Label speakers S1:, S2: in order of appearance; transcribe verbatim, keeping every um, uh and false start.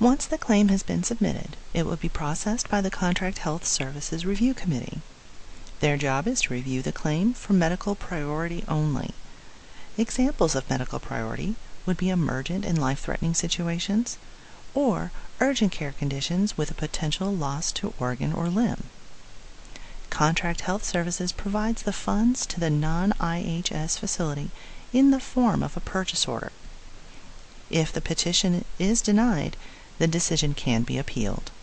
S1: Once the claim has been submitted, it will be processed by the Contract Health Services Review Committee. Their job is to review the claim for medical priority only. Examples of medical priority would be emergent and life-threatening situations, or urgent care conditions with a potential loss to organ or limb. Contract Health Services provides the funds to the non-I H S facility in the form of a purchase order. If the petition is denied, the decision can be appealed.